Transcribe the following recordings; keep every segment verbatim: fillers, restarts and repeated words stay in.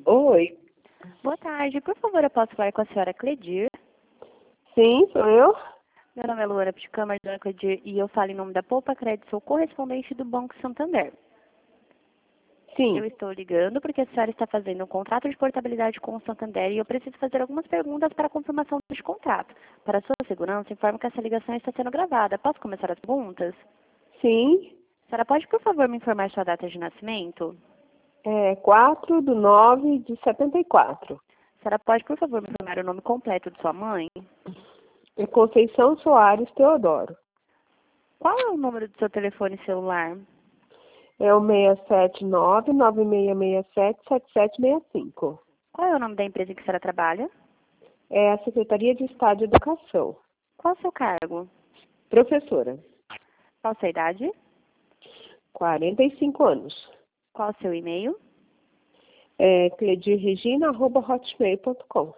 Oi. Boa tarde. Por favor, eu posso falar com a senhora Cledir? Sim, sou eu. Meu nome é Luana Pticâmara, dona Cledir, e eu falo em nome da Poupa Crédito, sou correspondente do Banco Santander. Eu Sim. estou ligando porque a senhora está fazendo um contrato de portabilidade com o Santander e eu preciso fazer algumas perguntas para a confirmação deste contrato. Para sua segurança, informo que essa ligação está sendo gravada. Posso começar as perguntas? Sim. A senhora pode, por favor, me informar sua data de nascimento? É quatro de nove de setenta e quatro. A senhora pode, por favor, me informar o nome completo de sua mãe? É Conceição Soares Teodoro. Qual é o número do seu telefone celular? É o seis sete nove, nove seis seis sete, sete sete seis cinco. Qual é o nome da empresa em que a senhora trabalha? É a Secretaria de Estado de Educação. Qual o seu cargo? Professora. Qual a sua idade? quarenta e cinco anos. Qual o seu e-mail? É cledirregina arroba hotmail ponto com.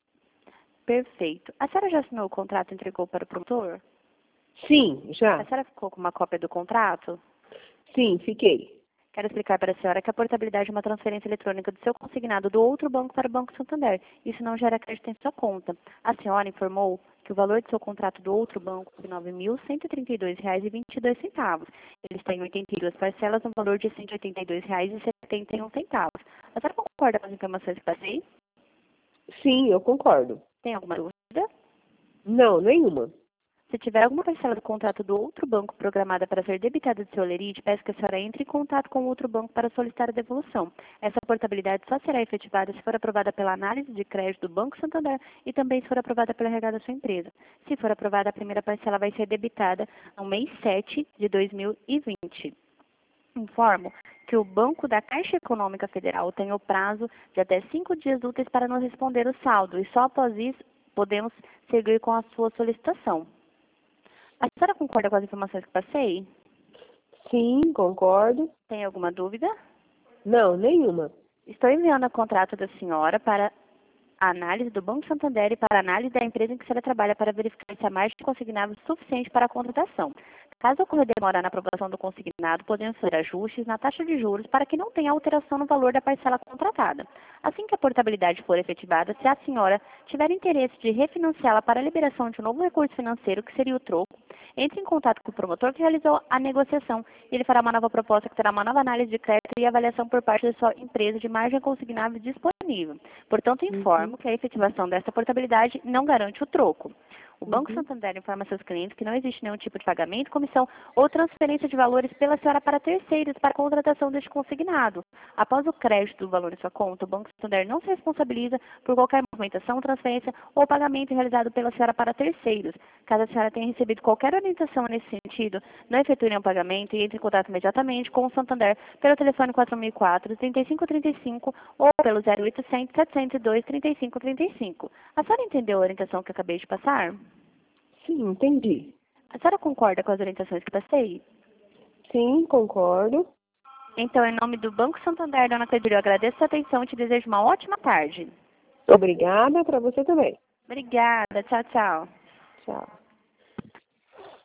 Perfeito. A senhora já assinou o contrato e entregou para o promotor? Sim, A já. senhora ficou com uma cópia do contrato? Sim, fiquei. Quero explicar para a senhora que a portabilidade é uma transferência eletrônica do seu consignado do outro banco para o Banco Santander. Isso não gera crédito em sua conta. A senhora informou que o valor do seu contrato do outro banco é nove mil cento e trinta e dois reais e vinte e dois centavos. Ele está em oitenta e duas parcelas no valor de cento e oitenta e dois reais e setenta e um centavos. A senhora concorda com as informações que passei? Sim, eu concordo. Tem alguma dúvida? Não, nenhuma. Se tiver alguma parcela do contrato do outro banco programada para ser debitada do seu lerite, peço que a senhora entre em contato com o outro banco para solicitar a devolução. Essa portabilidade só será efetivada se for aprovada pela análise de crédito do Banco Santander e também se for aprovada pela R H da sua empresa. Se for aprovada, a primeira parcela vai ser debitada no mês sete de dois mil e vinte. Informo que o Banco da Caixa Econômica Federal tem o prazo de até cinco dias úteis para nos responder o saldo e só após isso podemos seguir com a sua solicitação. A senhora concorda com as informações que passei? Sim, concordo. Tem alguma dúvida? Não, nenhuma. Estou enviando o contrato da senhora para a análise do Banco Santander e para a análise da empresa em que a senhora trabalha para verificar se a margem consignada é suficiente para a contratação. Caso ocorra demora na aprovação do consignado, podemos fazer ajustes na taxa de juros para que não tenha alteração no valor da parcela contratada. Assim que a portabilidade for efetivada, se a senhora tiver interesse de refinanciá-la para a liberação de um novo recurso financeiro, que seria o troco, entre em contato com o promotor que realizou a negociação e ele fará uma nova proposta que terá uma nova análise de crédito e avaliação por parte da sua empresa de margem consignável disponível. Portanto, informo Uhum. que a efetivação desta portabilidade não garante o troco. O Banco Uhum. Santander informa seus clientes que não existe nenhum tipo de pagamento, comissão ou transferência de valores pela senhora para terceiros para a contratação deste consignado. Após o crédito do valor em sua conta, o Banco Santander não se responsabiliza por qualquer movimentação, transferência ou pagamento realizado pela senhora para terceiros. Caso a senhora tenha recebido qualquer orientação nesse sentido, não efetue nenhum pagamento e entre em contato imediatamente com o Santander pelo telefone quatro mil e quatro, trinta e cinco trinta e cinco ou pelo zero oitocentos, setecentos e dois, trinta e cinco trinta e cinco. A senhora entendeu a orientação que eu acabei de passar? Sim, entendi. A senhora concorda com as orientações que passei? Sim, concordo. Então, em nome do Banco Santander, dona Cledir, eu agradeço a sua atenção e te desejo uma ótima tarde. Obrigada para você também. Obrigada. Tchau, tchau. Tchau.